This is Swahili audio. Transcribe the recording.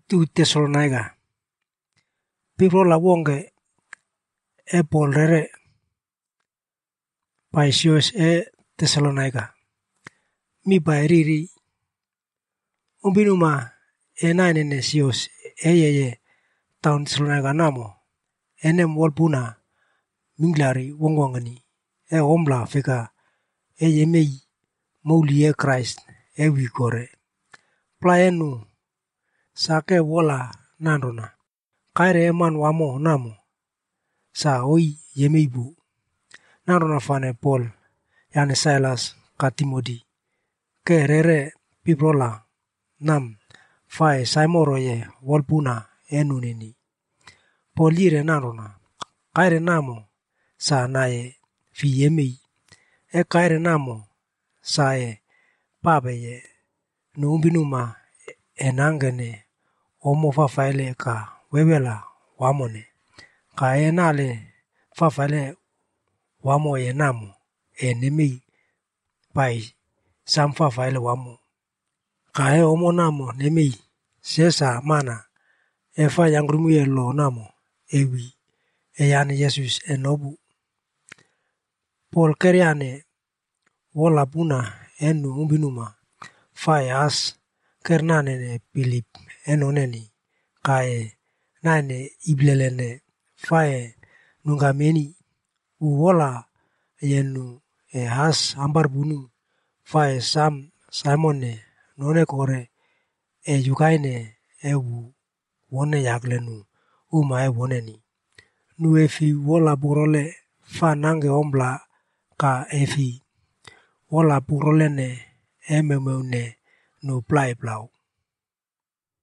tu Tesalonaika. People la wonge e Paul rere by sios e Tesalonaika. Mi by riri umbinuma e nainene sios e ye town Tesalonaika namo enem walpuna minglari wongwangani e omla fika e yemei mauli e Christ e wikore. Plaenu sake wola nandona. Kaire eman wamo namo. Sa oi yemeibu. Nandona fane Paul yani Silas ka Timothy. Ke rere piprola nam fae saimoro ye walpuna enunini. Paul yire nandona. Kaire namo sa nae fi yemei. E kaire namo sa e pabe ye nuumbinuma enangene omo fafaile ka wewela wamone. Ka enale fafaile wamo ye namo enemi pai sam fafaile wamo. Ka e omo namo nemi sesa mana efa yangrumu ye lo namo ewi e yani Jesus enobu. Paul keriane wola puna enu umbinuma fae as kernanene Philip enoneni kae nane iblelene fae nungameni uwola yenu e has ambar bunu fae sam Simone none kore e yukaine e wone yaglenu uma e woneni. Nu efi wola burole fa nange ombla ka efi wola burole ne ememeune nu plai plau.